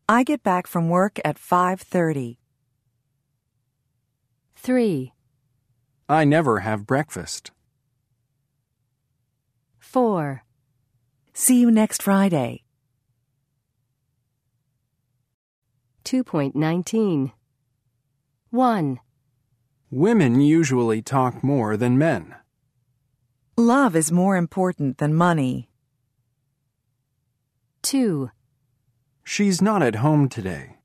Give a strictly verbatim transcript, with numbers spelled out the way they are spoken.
I get back from work at five thirty. three. I never have breakfast. four. See you next Friday. two point nineteen. one. Women usually talk more than men. Love is more important than money. two. She's not at home today.